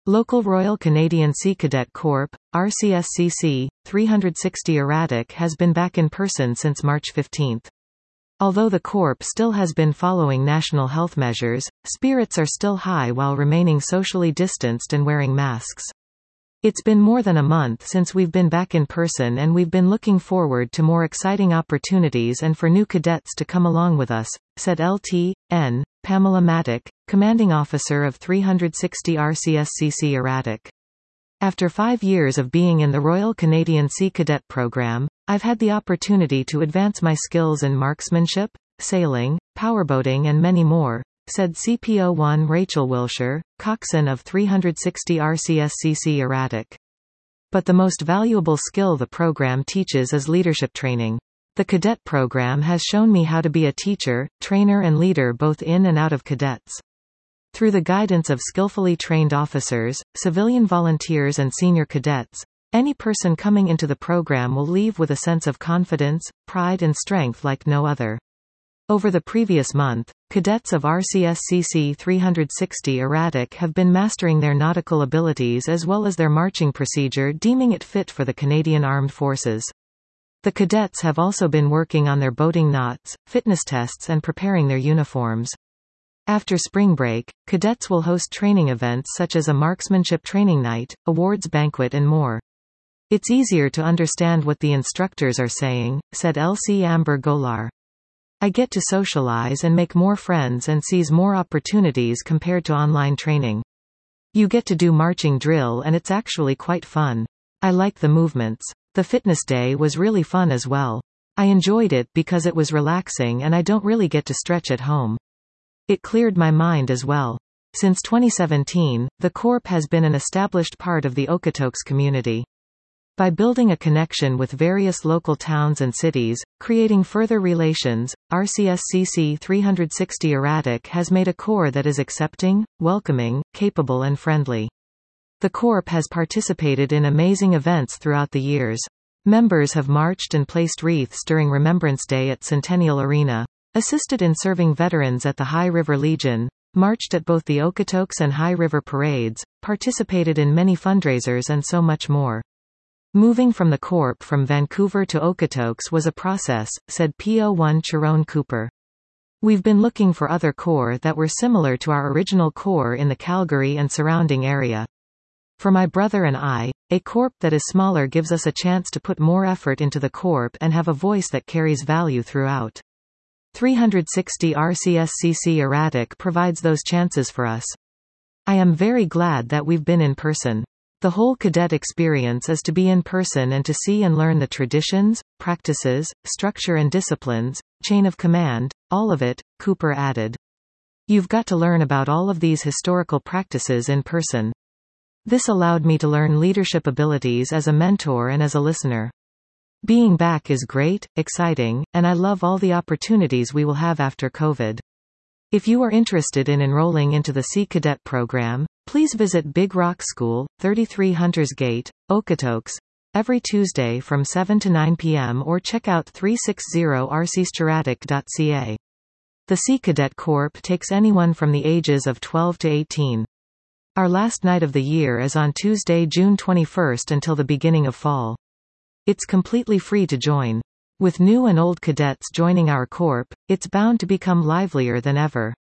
Local Royal Canadian Sea Cadet Corps, RCSCC, 360 erratic has been back in person since March 15. Although the Corps still has been following national health measures, spirits are still high while remaining socially distanced and wearing masks. It's been more than a month since we've been back in person, and we've been looking forward to more exciting opportunities and for new cadets to come along with us, said Lt.N. Pamela Maddock, Commanding Officer of 360 RCSCC Erratic. After 5 years of being in the Royal Canadian Sea Cadet Program, I've had the opportunity to advance my skills in marksmanship, sailing, powerboating and many more, said CPO-1 Rachel Wilshire, coxswain of 360 RCSCC Erratic. But the most valuable skill the program teaches is leadership training. The cadet program has shown me how to be a teacher, trainer and leader both in and out of cadets. Through the guidance of skillfully trained officers, civilian volunteers and senior cadets, any person coming into the program will leave with a sense of confidence, pride and strength like no other. Over the previous month, cadets of RCSCC 360 Erratic have been mastering their nautical abilities as well as their marching procedure, deeming it fit for the Canadian Armed Forces. The cadets have also been working on their boating knots, fitness tests and preparing their uniforms. After spring break, cadets will host training events such as a marksmanship training night, awards banquet and more. It's easier to understand what the instructors are saying, said LC Amber Golar. I get to socialize and make more friends and seize more opportunities compared to online training. You get to do marching drill and it's actually quite fun. I like the movements. The fitness day was really fun as well. I enjoyed it because it was relaxing and I don't really get to stretch at home. It cleared my mind as well. Since 2017, the Corps has been an established part of the Okotoks community. By building a connection with various local towns and cities, creating further relations, RCSCC 360 Erratic has made a Corps that is accepting, welcoming, capable and friendly. The Corps has participated in amazing events throughout the years. Members have marched and placed wreaths during Remembrance Day at Centennial Arena, assisted in serving veterans at the High River Legion, marched at both the Okotoks and High River parades, participated in many fundraisers and so much more. Moving from the Corps from Vancouver to Okotoks was a process, said PO1 Chiron Cooper. We've been looking for other Corps that were similar to our original Corps in the Calgary and surrounding area. For my brother and I, a Corps that is smaller gives us a chance to put more effort into the Corps and have a voice that carries value throughout. 360 RCSCC Erratic provides those chances for us. I am very glad that we've been in person. The whole cadet experience is to be in person and to see and learn the traditions, practices, structure and disciplines, chain of command, all of it, Cooper added. You've got to learn about all of these historical practices in person. This allowed me to learn leadership abilities as a mentor and as a listener. Being back is great, exciting, and I love all the opportunities we will have after COVID. If you are interested in enrolling into the Sea Cadet program, please visit Big Rock School, 33 Hunters Gate, Okotoks, every Tuesday from 7 to 9 p.m. or check out 360rcsterratic.ca. The Sea Cadet Corps takes anyone from the ages of 12 to 18. Our last night of the year is on Tuesday, June 21st until the beginning of fall. It's completely free to join. With new and old cadets joining our Corps, it's bound to become livelier than ever.